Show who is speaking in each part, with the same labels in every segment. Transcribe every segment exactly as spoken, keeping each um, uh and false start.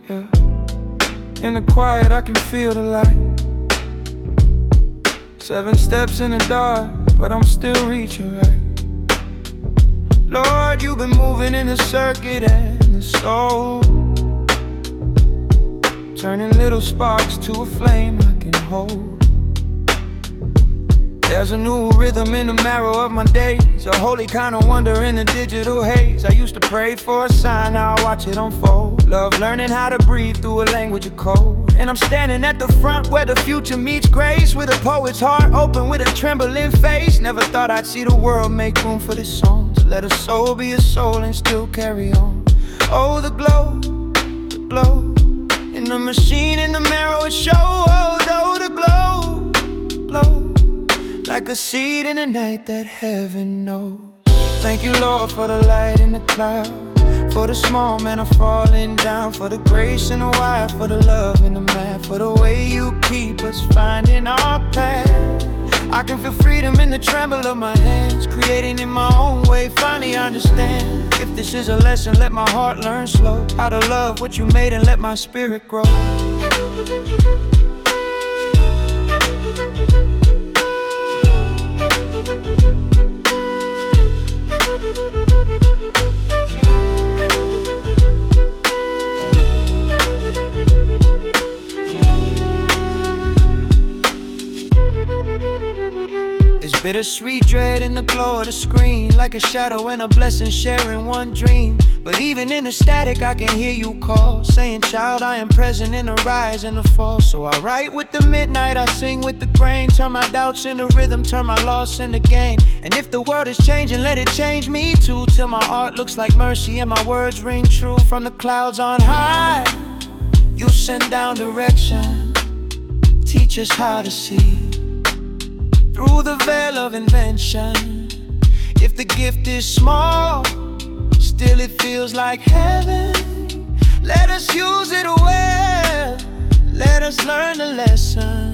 Speaker 1: yeah. In the quiet I can feel the light. Seven steps in the dark, but I'm still reaching right. Lord, you've been moving in the circuit and the soul, turning little sparks to a flame I can hold. There's a new rhythm in the marrow of my days, a holy kind of wonder in the digital haze. I used to pray for a sign, now I watch it unfold. Love learning how to breathe through a language of code. And I'm standing at the front where the future meets grace, with a poet's heart open with a trembling face. Never thought I'd see the world make room for this song. So let a soul be a soul and still carry on. Oh, the glow, the glow in the machine, in the marrow it shows. Oh, the glow, glow like a seed in the night that heaven knows. Thank you, Lord, for the light in the cloud, for the small man are falling down, for the grace in the wide, for the love in the math, for the way you keep us finding our path. I can feel freedom in the tremble of my hands, creating in my own way, finally understand. If this is a lesson, let my heart learn slow how to love what you made and let my spirit grow. Bittersweet dread in the glow of the screen, like a shadow and a blessing sharing one dream. But even in the static I can hear you call, saying, child, I am present in the rise and the fall. So I write with the midnight, I sing with the grain, turn my doubts into rhythm, turn my loss into gain. And if the world is changing, let it change me too, till my art looks like mercy and my words ring true. From the clouds on high, you send down direction, teach us how to see through the veil of invention. If the gift is small, still it feels like heaven. Let us use it well, let us learn the lesson.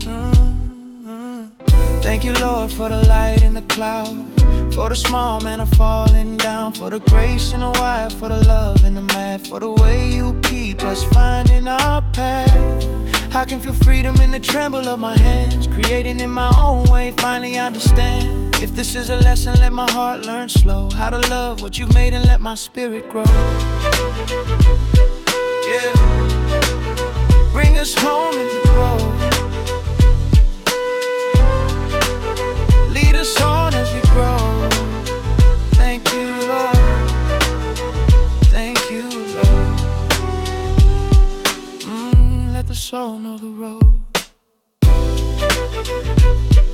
Speaker 1: mm-hmm. Thank you, Lord, for the light in the cloud, for the small man are falling down, for the grace in the wide, for the love in the math, for the way you keep us finding our path. I can feel freedom in the tremble of my hands, creating in my own way, finally understand. If this is a lesson, let my heart learn slow how to love what you've made and let my spirit grow. Yeah, bring us home in the grove, lead us on as we grow. Thank you, Lord, thank you, Lord. Mm, let the soul know the road.